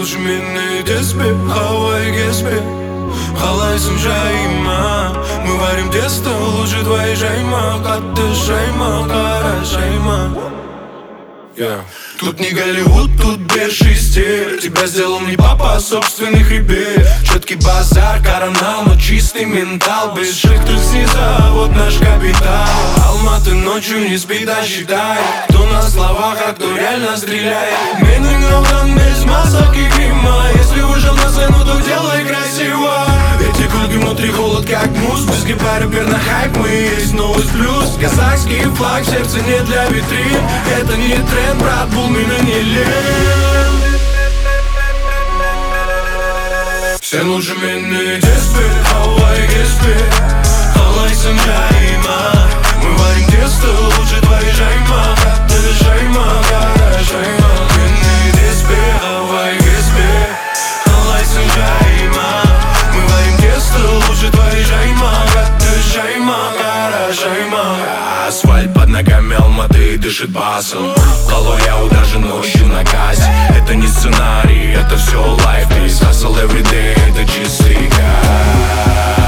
лучше мені деспи, хавай геспи. Халайсың жайма, мы варим тесто, лучше твоей жайма. Катты шайма, кара шайма. Тут не Голливуд, тут беший стиль. Тебя сделал не папа, а собственный хребет. Четкий базар, коронал, но чистый ментал. Без шихты снизу, вот наш капитал. Алматы ночью не спит, а считает, кто на словах, а кто реально стреляет. Менин без масок и грима. Если вышел на сцену, то делай красиво. Эти круги внутри холод, как мусс. Без гипара, на хайп, мы есть новый плюс. Казахский флаг, сердце не для витрин. Это не тренд, брат, был меня не лень. Все лучше меня деспи, хавай геспи. Халайсың жайма, мы варим тесто, лучше твоей жайма. Катты шайма, кара шайма. Меня деспи, хавай геспи. Халайсың жайма, мы варим тесто, лучше твоей жайма. Катты шайма, кара шайма. Асфальт под ногами Алматы дышит басом. Коло я даже ночью на газе. Это не сценарий, это все лайф. Hustle every day, это чистый кайф.